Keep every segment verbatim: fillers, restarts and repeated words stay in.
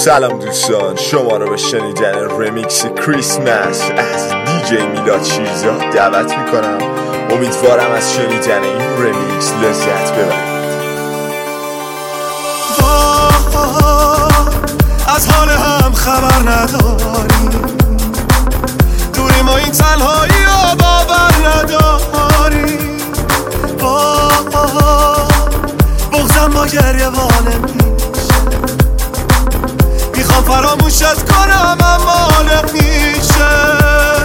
سلام دوستان، شما رو به شنیدن رمیکس کریسمس از دیجی میلاد شیرزاد دعوت میکنم. امیدوارم از شنیدن این رمیکس لذت ببرید. از حال هم خبر نداری، دوری ما این تنهایی رو باور نداری. بغضم با گریه وانه میشه، میخوام فراموشت کنم اما نمیشه.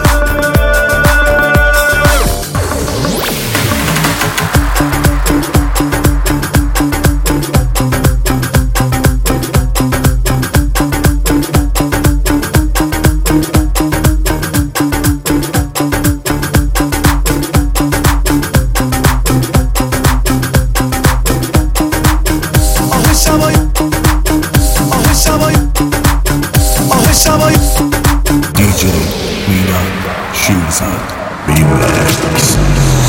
دیجی میلاد شیرزاد ریمیکس.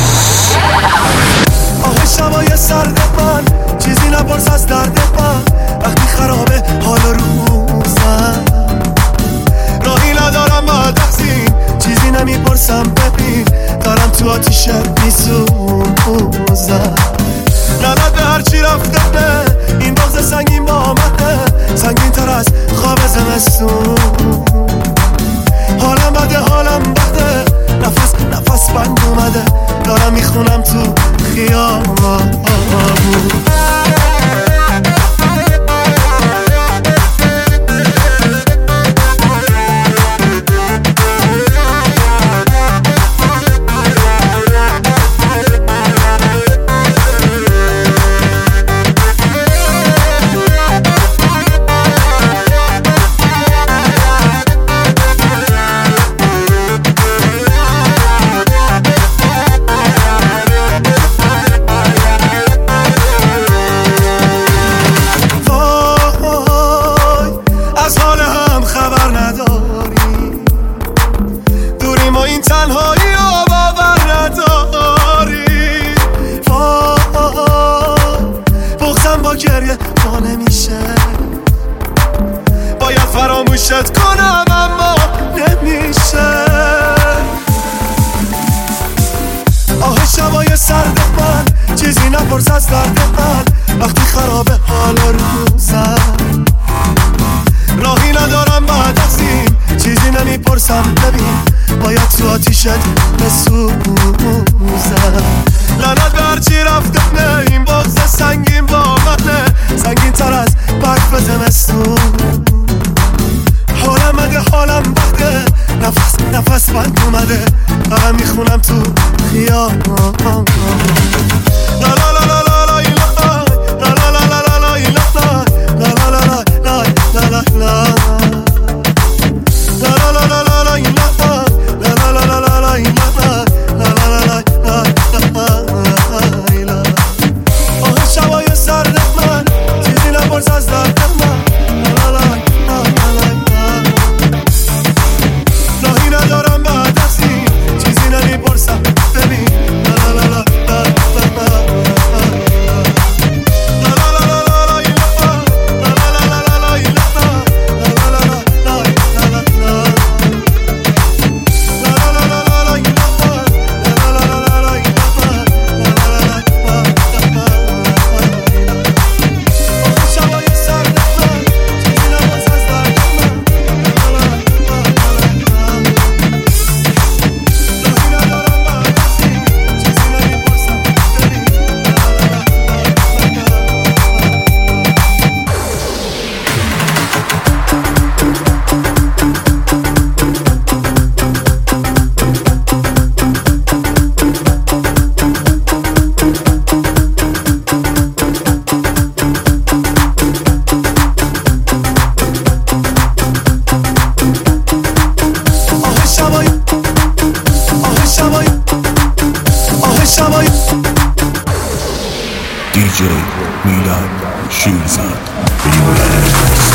آه شبای سرد من، چیزی نپرس از درد من، وقتی خرابه حال روزم. راهی ندارم بعد از این، چیزی نمیپرسم ببین، دارم تو آتیشه میسوزم. لعنت به هرچی رفتنه، این بغض سنگین با آمده، سنگین تر از خواب زمستون. حالم بده حالم بده، نفس نفس بند اومده، دارم میخونم تو خیابون. این تنهایی رو باور نداری. بغضم با گریه با نمیشه، باید فراموشت کنم اما نمیشه. آه شبای سرد من، چیزی نپرس از درد من، وقتی خرابه حال روزم. راهی ندارم بعد از این، چیزی نمیپرسم ببین، باید تو آتیشت بسوزم. لعنت به هرچی رفتنه، این بغض سنگین با منه، سنگین تر از برف زمستون. حالم بده حالم بده، نفس نفس بند اومده، دارم میخونم تو خیابون. لا لا لا لا لا لا لا لا لا لا لا لا لا لا لا لا لا. دیجی میلاد شیرزاد ریمیکس.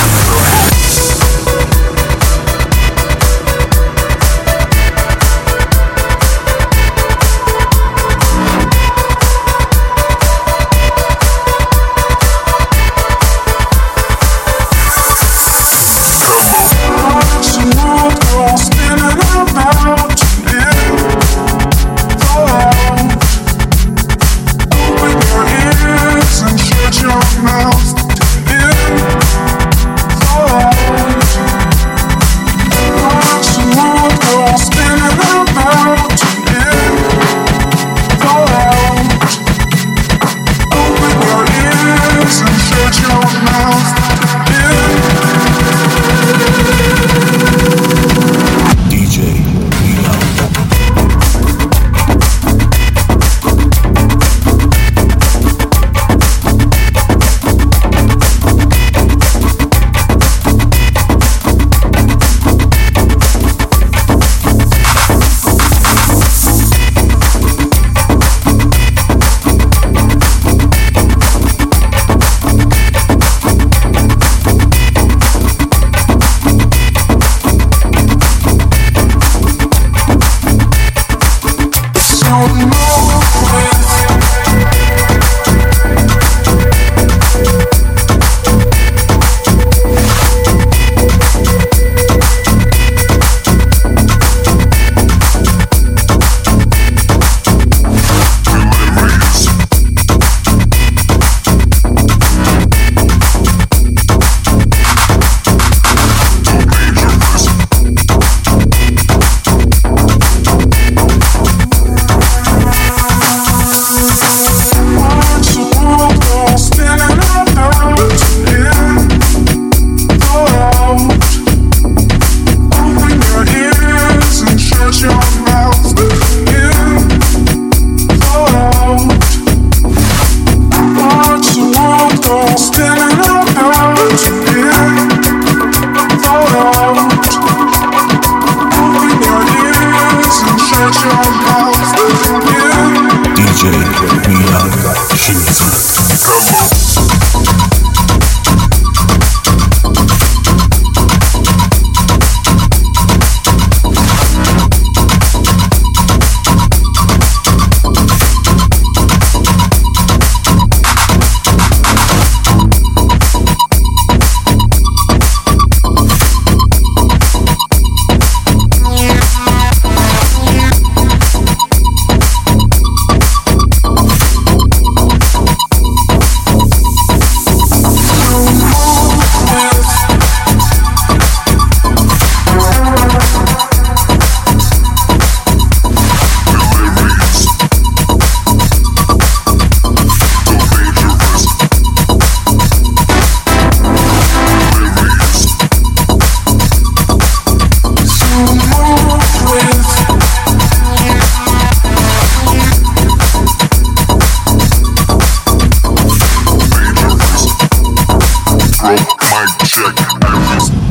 Mic check, every